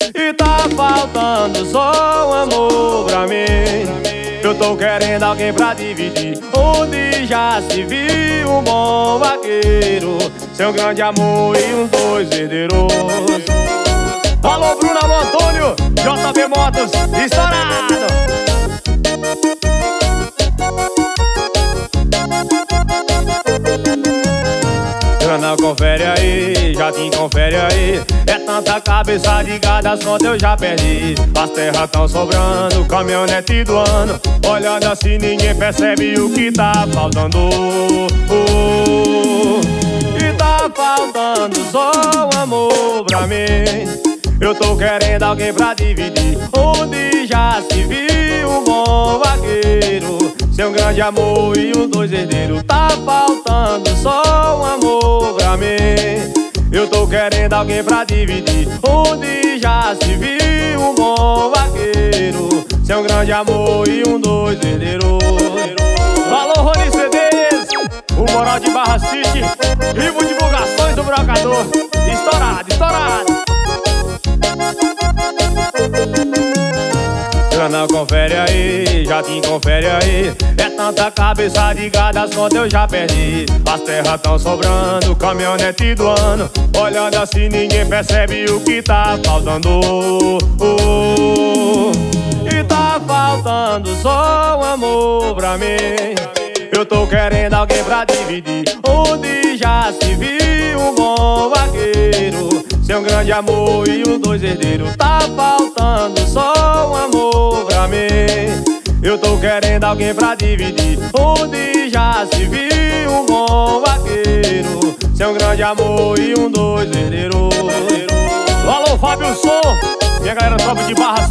E tá faltando só um amor pra mim. Eu tô querendo alguém pra dividir, onde já se viu um bom vaqueiro, seu grande amor e uns dois herdeiros. Alô, Bruna Antônio, JB Motos, estourado. Não confere aí, já te confere aí. É tanta cabeça de gado, as contas eu já perdi. As terras tão sobrando, caminhonete do ano. Olhando assim ninguém percebe o que tá faltando. E tá faltando só um amor pra mim. Eu tô querendo alguém pra dividir, onde já se viu um bom vaqueiro, seu grande amor e os dois herdeiros. Tá faltando só um amor pra mim. Eu tô querendo alguém pra dividir, onde já se viu um bom vaqueiro, seu grande amor e um dois herdeiros. Alô, Rony CDs, o Moral de Barra City, Vivo Divulgações do Brocador. Estourado, estourado. Não confere aí, já te confere aí. É tanta cabeça de gado, as contas eu já perdi. As terras tão sobrando, caminhonete do ano. Olhando assim ninguém percebe o que tá faltando. E tá faltando só um amor pra mim. Eu tô querendo alguém pra dividir, onde já se viu um bom vaqueiro, seu grande amor e os dois herdeiros. Tá faltando só um amor pra mim. Eu tô querendo alguém pra dividir, onde já se viu um bom vaqueiro, seu grande amor e um dois herdeiros. Alô, Fábio Som, minha galera top de Barra